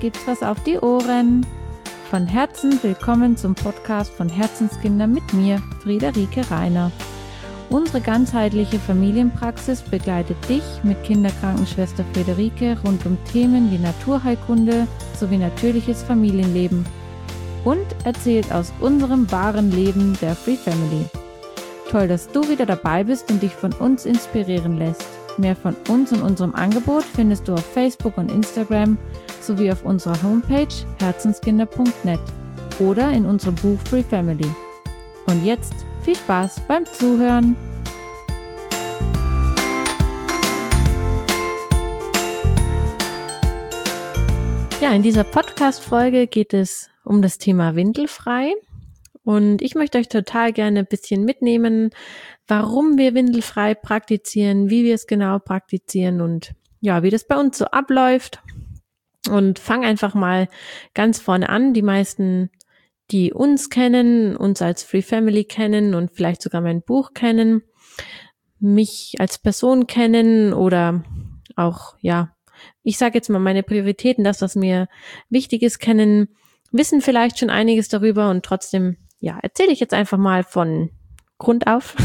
gibt's was auf die Ohren. Von Herzen willkommen zum Podcast von Herzenskinder mit mir, Friederike Reiner. Unsere ganzheitliche Familienpraxis begleitet dich mit Kinderkrankenschwester Friederike rund um Themen wie Naturheilkunde sowie natürliches Familienleben und erzählt aus unserem wahren Leben der Free Family. Toll, dass du wieder dabei bist und dich von uns inspirieren lässt. Mehr von uns und unserem Angebot findest du auf Facebook und Instagram sowie auf unserer Homepage herzenskinder.net oder in unserem Buch Free Family. Und jetzt viel Spaß beim Zuhören! Ja, in dieser Podcast-Folge geht es um das Thema windelfrei. Und ich möchte euch total gerne ein bisschen mitnehmen, warum wir windelfrei praktizieren, wie wir es genau praktizieren und ja, wie das bei uns so abläuft. Und fang einfach mal ganz vorne an. Die meisten, die uns kennen, uns als Free Family kennen und vielleicht sogar mein Buch kennen, mich als Person kennen oder auch, ja, ich sage jetzt mal meine Prioritäten, das, was mir wichtig ist, kennen, wissen vielleicht schon einiges darüber und trotzdem, ja, erzähle ich jetzt einfach mal von Grund auf.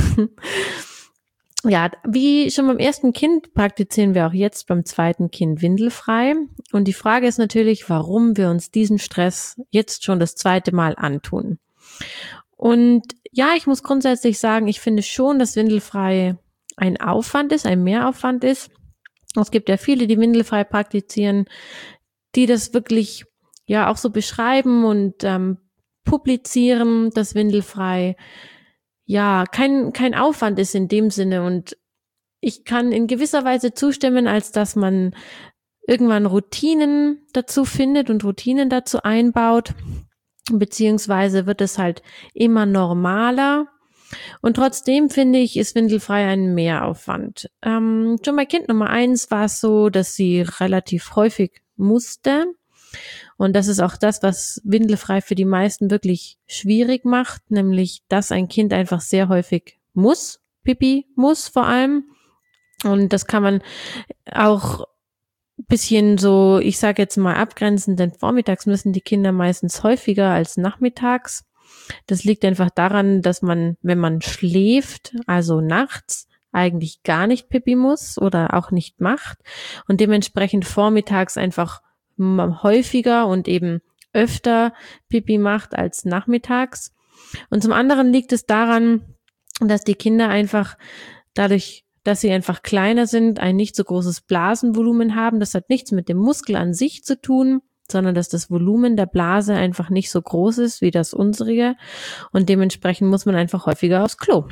Ja, wie schon beim ersten Kind praktizieren wir auch jetzt beim zweiten Kind windelfrei. Und die Frage ist natürlich, warum wir uns diesen Stress jetzt schon das zweite Mal antun. Und ja, ich muss grundsätzlich sagen, ich finde schon, dass windelfrei ein Aufwand ist, ein Mehraufwand ist. Es gibt ja viele, die windelfrei praktizieren, die das wirklich ja auch so beschreiben und publizieren, dass windelfrei ja kein Aufwand ist in dem Sinne. Und ich kann in gewisser Weise zustimmen, als dass man irgendwann Routinen dazu findet und Routinen dazu einbaut, beziehungsweise wird es halt immer normaler. Und trotzdem finde ich, ist windelfrei ein Mehraufwand. Schon bei Kind Nummer 1 war es so, dass sie relativ häufig musste. Und das ist auch das, was windelfrei für die meisten wirklich schwierig macht, nämlich, dass ein Kind einfach sehr häufig muss, Pipi muss vor allem. Und das kann man auch ein bisschen so, ich sage jetzt mal abgrenzen, denn vormittags müssen die Kinder meistens häufiger als nachmittags. Das liegt einfach daran, dass man, wenn man schläft, also nachts, eigentlich gar nicht Pipi muss oder auch nicht macht und dementsprechend vormittags einfach häufiger und eben öfter Pipi macht als nachmittags. Und zum anderen liegt es daran, dass die Kinder einfach dadurch, dass sie einfach kleiner sind, ein nicht so großes Blasenvolumen haben. Das hat nichts mit dem Muskel an sich zu tun, sondern dass das Volumen der Blase einfach nicht so groß ist wie das unsere und dementsprechend muss man einfach häufiger aufs Klo.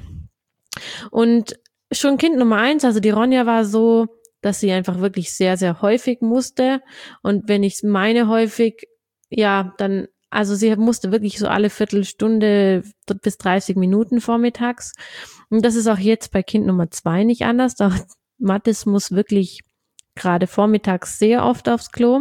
Und schon Kind Nummer 1, also die Ronja war so, dass sie einfach wirklich sehr, sehr häufig musste. Und wenn ich meine häufig, ja, dann, also sie musste wirklich so alle Viertelstunde bis 30 Minuten vormittags. Und das ist auch jetzt bei Kind Nummer 2 nicht anders. Auch Mathis muss wirklich gerade vormittags sehr oft aufs Klo.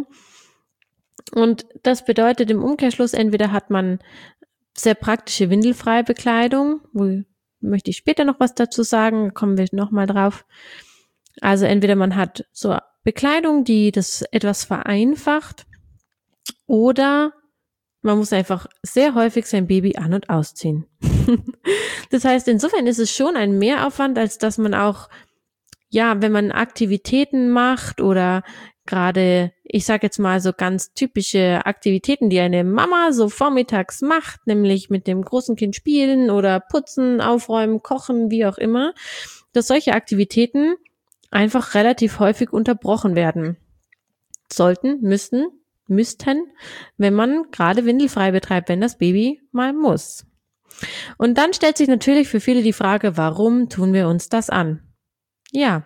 Und das bedeutet im Umkehrschluss, entweder hat man sehr praktische windelfreie Bekleidung, wo möchte ich später noch was dazu sagen, kommen wir nochmal drauf. Also entweder man hat so Bekleidung, die das etwas vereinfacht, oder man muss einfach sehr häufig sein Baby an- und ausziehen. Das heißt, insofern ist es schon ein Mehraufwand, als dass man auch, ja, wenn man Aktivitäten macht oder gerade, ich sage jetzt mal so ganz typische Aktivitäten, die eine Mama so vormittags macht, nämlich mit dem großen Kind spielen oder putzen, aufräumen, kochen, wie auch immer, dass solche Aktivitäten einfach relativ häufig unterbrochen werden müssten, wenn man gerade windelfrei betreibt, wenn das Baby mal muss. Und dann stellt sich natürlich für viele die Frage, warum tun wir uns das an? Ja,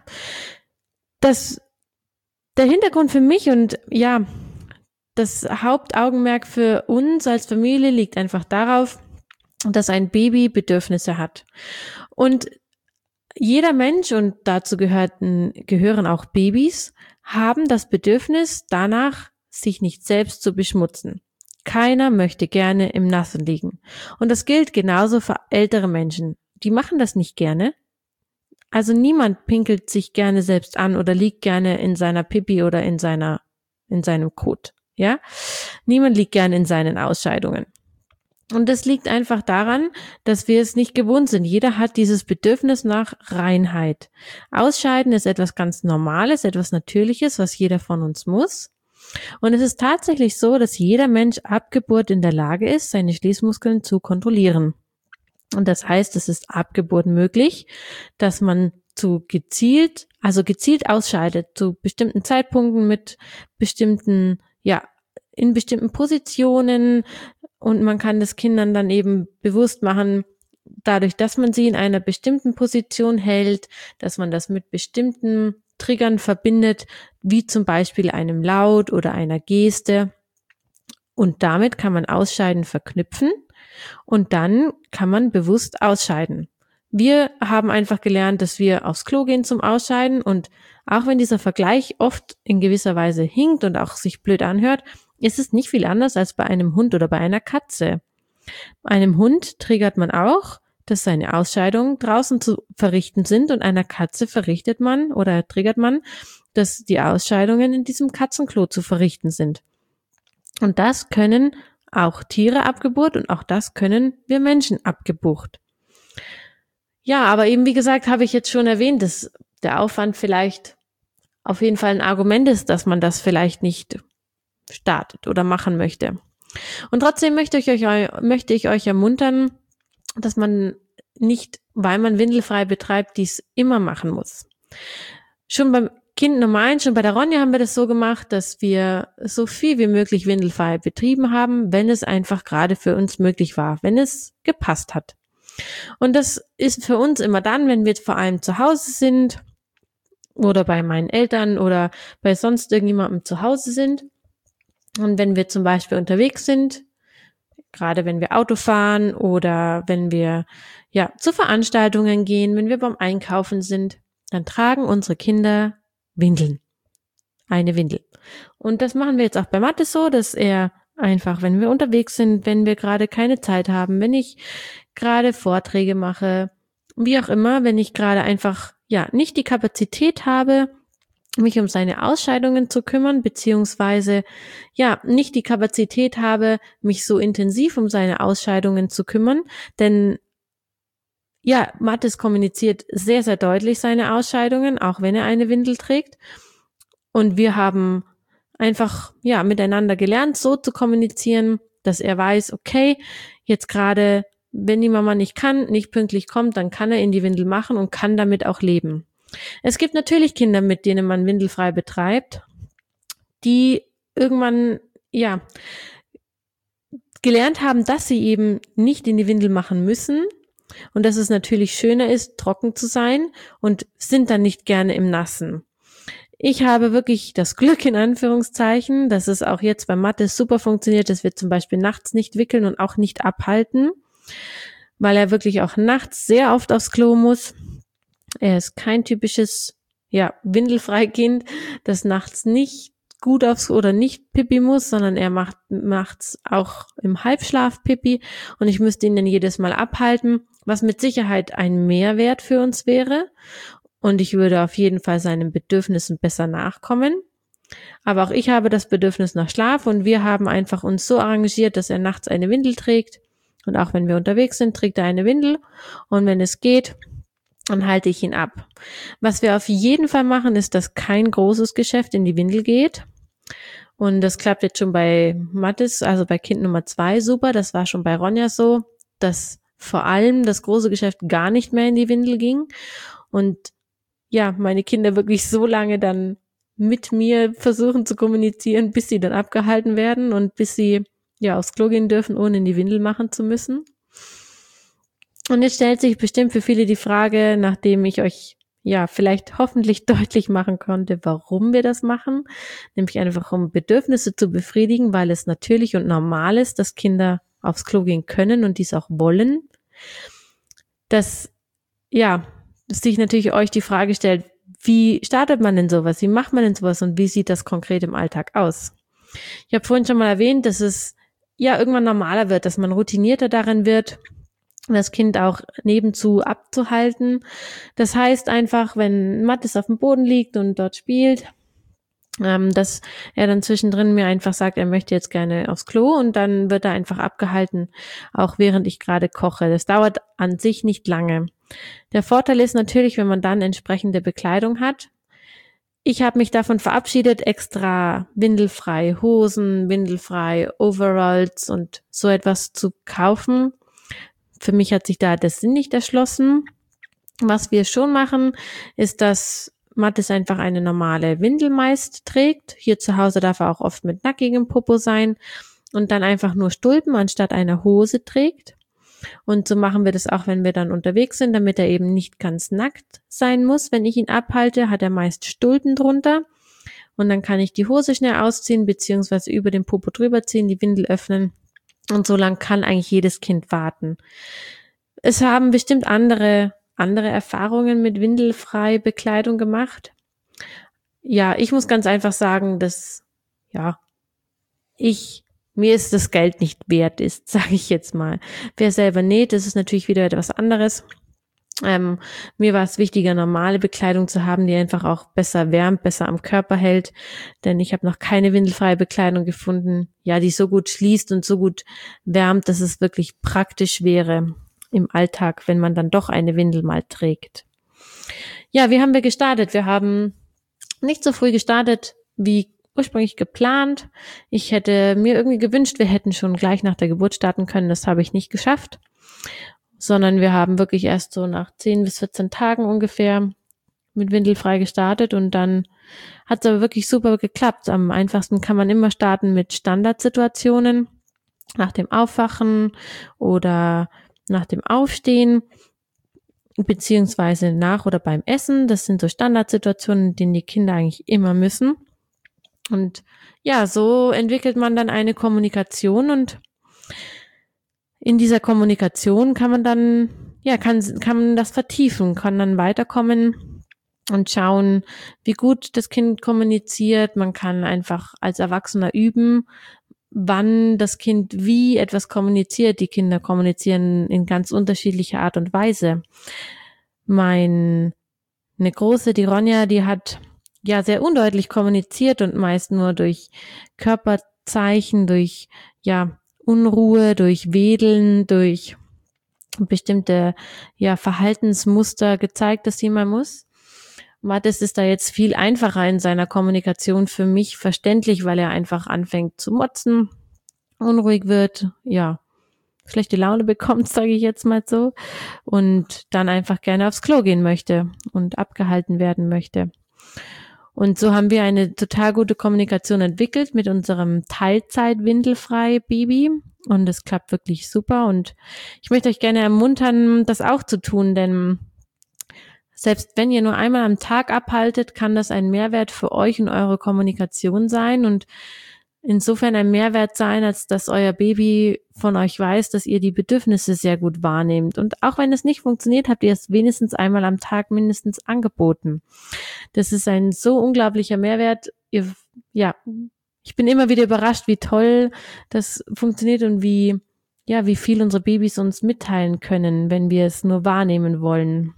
der Hintergrund für mich und ja, das Hauptaugenmerk für uns als Familie liegt einfach darauf, dass ein Baby Bedürfnisse hat. Und jeder Mensch, und dazu gehören auch Babys, haben das Bedürfnis danach, sich nicht selbst zu beschmutzen. Keiner möchte gerne im Nassen liegen. Und das gilt genauso für ältere Menschen. Die machen das nicht gerne. Also niemand pinkelt sich gerne selbst an oder liegt gerne in seiner Pipi oder in seinem Kot. Ja, niemand liegt gern in seinen Ausscheidungen. Und das liegt einfach daran, dass wir es nicht gewohnt sind. Jeder hat dieses Bedürfnis nach Reinheit. Ausscheiden ist etwas ganz Normales, etwas Natürliches, was jeder von uns muss. Und es ist tatsächlich so, dass jeder Mensch ab Geburt in der Lage ist, seine Schließmuskeln zu kontrollieren. Und das heißt, es ist ab Geburt möglich, dass man gezielt ausscheidet, zu bestimmten Zeitpunkten mit bestimmten, in bestimmten Positionen, und man kann das Kindern dann eben bewusst machen, dadurch, dass man sie in einer bestimmten Position hält, dass man das mit bestimmten Triggern verbindet, wie zum Beispiel einem Laut oder einer Geste. Und damit kann man Ausscheiden verknüpfen und dann kann man bewusst ausscheiden. Wir haben einfach gelernt, dass wir aufs Klo gehen zum Ausscheiden, und auch wenn dieser Vergleich oft in gewisser Weise hinkt und auch sich blöd anhört, ist es nicht viel anders als bei einem Hund oder bei einer Katze. Bei einem Hund triggert man auch, dass seine Ausscheidungen draußen zu verrichten sind, und einer Katze triggert man, dass die Ausscheidungen in diesem Katzenklo zu verrichten sind. Und das können auch Tiere ab Geburt und auch das können wir Menschen ab Geburt. Ja, aber eben wie gesagt, habe ich jetzt schon erwähnt, dass der Aufwand vielleicht auf jeden Fall ein Argument ist, dass man das vielleicht nicht startet oder machen möchte. Und trotzdem möchte ich euch ermuntern, dass man nicht, weil man windelfrei betreibt, dies immer machen muss. Schon beim Kind Nummer 1, schon bei der Ronja haben wir das so gemacht, dass wir so viel wie möglich windelfrei betrieben haben, wenn es einfach gerade für uns möglich war, wenn es gepasst hat. Und das ist für uns immer dann, wenn wir vor allem zu Hause sind oder bei meinen Eltern oder bei sonst irgendjemandem zu Hause sind. Und wenn wir zum Beispiel unterwegs sind, gerade wenn wir Auto fahren oder wenn wir zu Veranstaltungen gehen, wenn wir beim Einkaufen sind, dann tragen unsere Kinder Windeln. Eine Windel. Und das machen wir jetzt auch bei Mathis so, dass er einfach, wenn wir unterwegs sind, wenn wir gerade keine Zeit haben, wenn ich gerade Vorträge mache, wie auch immer, wenn ich gerade einfach nicht die Kapazität habe, mich um seine Ausscheidungen zu kümmern, beziehungsweise nicht die Kapazität habe, mich so intensiv um seine Ausscheidungen zu kümmern, denn Mathis kommuniziert sehr, sehr deutlich seine Ausscheidungen, auch wenn er eine Windel trägt. Und wir haben einfach miteinander gelernt, so zu kommunizieren, dass er weiß, okay, jetzt gerade, wenn die Mama nicht pünktlich kommt, dann kann er in die Windel machen und kann damit auch leben. Es gibt natürlich Kinder, mit denen man windelfrei betreibt, die irgendwann gelernt haben, dass sie eben nicht in die Windel machen müssen und dass es natürlich schöner ist, trocken zu sein, und sind dann nicht gerne im Nassen. Ich habe wirklich das Glück, in Anführungszeichen, dass es auch jetzt bei Mathis super funktioniert, dass wir zum Beispiel nachts nicht wickeln und auch nicht abhalten, weil er wirklich auch nachts sehr oft aufs Klo muss. Er ist kein typisches, Windelfreikind, das nachts nicht gut oder nicht Pipi muss, sondern er macht's auch im Halbschlaf Pipi, und ich müsste ihn dann jedes Mal abhalten, was mit Sicherheit ein Mehrwert für uns wäre, und ich würde auf jeden Fall seinen Bedürfnissen besser nachkommen. Aber auch ich habe das Bedürfnis nach Schlaf, und wir haben einfach uns so arrangiert, dass er nachts eine Windel trägt, und auch wenn wir unterwegs sind, trägt er eine Windel, und wenn es geht, dann halte ich ihn ab. Was wir auf jeden Fall machen, ist, dass kein großes Geschäft in die Windel geht. Und das klappt jetzt schon bei Mathis, also bei Kind Nummer 2 super. Das war schon bei Ronja so, dass vor allem das große Geschäft gar nicht mehr in die Windel ging. Und meine Kinder wirklich so lange dann mit mir versuchen zu kommunizieren, bis sie dann abgehalten werden und bis sie aufs Klo gehen dürfen, ohne in die Windel machen zu müssen. Und jetzt stellt sich bestimmt für viele die Frage, nachdem ich euch vielleicht hoffentlich deutlich machen konnte, warum wir das machen, nämlich einfach um Bedürfnisse zu befriedigen, weil es natürlich und normal ist, dass Kinder aufs Klo gehen können und dies auch wollen. Dass sich natürlich euch die Frage stellt, wie startet man denn sowas, wie macht man denn sowas und wie sieht das konkret im Alltag aus? Ich habe vorhin schon mal erwähnt, dass es irgendwann normaler wird, dass man routinierter darin wird, das Kind auch nebenzu abzuhalten. Das heißt einfach, wenn Mathis auf dem Boden liegt und dort spielt, dass er dann zwischendrin mir einfach sagt, er möchte jetzt gerne aufs Klo und dann wird er einfach abgehalten, auch während ich gerade koche. Das dauert an sich nicht lange. Der Vorteil ist natürlich, wenn man dann entsprechende Bekleidung hat. Ich habe mich davon verabschiedet, extra windelfrei Hosen, windelfrei Overalls und so etwas zu kaufen. Für mich hat sich da der Sinn nicht erschlossen. Was wir schon machen, ist, dass Mathis einfach eine normale Windel meist trägt. Hier zu Hause darf er auch oft mit nackigem Popo sein und dann einfach nur Stulpen anstatt einer Hose trägt. Und so machen wir das auch, wenn wir dann unterwegs sind, damit er eben nicht ganz nackt sein muss. Wenn ich ihn abhalte, hat er meist Stulpen drunter und dann kann ich die Hose schnell ausziehen beziehungsweise über den Popo drüber ziehen, die Windel öffnen und so lang kann eigentlich jedes Kind warten. Es haben bestimmt andere Erfahrungen mit windelfrei Bekleidung gemacht. Ja, ich muss ganz einfach sagen, dass mir ist das Geld nicht wert ist, sage ich jetzt mal. Wer selber näht, das ist natürlich wieder etwas anderes. Mir war es wichtiger, normale Bekleidung zu haben, die einfach auch besser wärmt, besser am Körper hält, denn ich habe noch keine windelfreie Bekleidung gefunden, die so gut schließt und so gut wärmt, dass es wirklich praktisch wäre im Alltag, wenn man dann doch eine Windel mal trägt. Ja, wie haben wir gestartet? Wir haben nicht so früh gestartet wie ursprünglich geplant. Ich hätte mir irgendwie gewünscht, wir hätten schon gleich nach der Geburt starten können. Das habe ich nicht geschafft, sondern wir haben wirklich erst so nach 10 bis 14 Tagen ungefähr mit windelfrei gestartet und dann hat es aber wirklich super geklappt. Am einfachsten kann man immer starten mit Standardsituationen, nach dem Aufwachen oder nach dem Aufstehen, beziehungsweise nach oder beim Essen. Das sind so Standardsituationen, in denen die Kinder eigentlich immer müssen. Und so entwickelt man dann eine Kommunikation und in dieser Kommunikation kann man dann, kann man das vertiefen, kann dann weiterkommen und schauen, wie gut das Kind kommuniziert. Man kann einfach als Erwachsener üben, wann das Kind wie etwas kommuniziert. Die Kinder kommunizieren in ganz unterschiedlicher Art und Weise. Meine Große, die Ronja, die hat sehr undeutlich kommuniziert und meist nur durch Körperzeichen, durch Unruhe, durch Wedeln, durch bestimmte Verhaltensmuster gezeigt, dass sie mal muss. Mathis ist da jetzt viel einfacher in seiner Kommunikation für mich verständlich, weil er einfach anfängt zu motzen, unruhig wird, schlechte Laune bekommt, sage ich jetzt mal so, und dann einfach gerne aufs Klo gehen möchte und abgehalten werden möchte. Und so haben wir eine total gute Kommunikation entwickelt mit unserem Teilzeit-Windelfrei-Baby und es klappt wirklich super und ich möchte euch gerne ermuntern, das auch zu tun, denn selbst wenn ihr nur einmal am Tag abhaltet, kann das ein Mehrwert für euch und eure Kommunikation sein und insofern ein Mehrwert sein, als dass euer Baby von euch weiß, dass ihr die Bedürfnisse sehr gut wahrnehmt. Und auch wenn es nicht funktioniert, habt ihr es wenigstens einmal am Tag mindestens angeboten. Das ist ein so unglaublicher Mehrwert. Ich bin immer wieder überrascht, wie toll das funktioniert und wie viel unsere Babys uns mitteilen können, wenn wir es nur wahrnehmen wollen.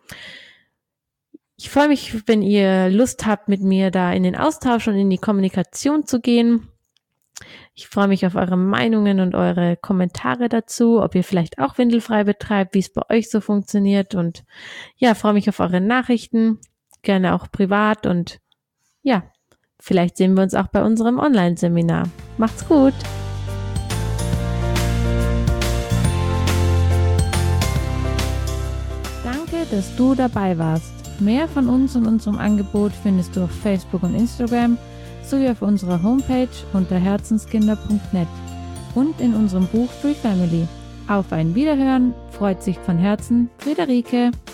Ich freue mich, wenn ihr Lust habt, mit mir da in den Austausch und in die Kommunikation zu gehen. Ich freue mich auf eure Meinungen und eure Kommentare dazu, ob ihr vielleicht auch windelfrei betreibt, wie es bei euch so funktioniert und freue mich auf eure Nachrichten, gerne auch privat und vielleicht sehen wir uns auch bei unserem Online-Seminar. Macht's gut! Danke, dass du dabei warst. Mehr von uns und unserem Angebot findest du auf Facebook und Instagram sowie auf unserer Homepage unter herzenskinder.net und in unserem Buch Free Family. Auf ein Wiederhören, freut sich von Herzen Friederike.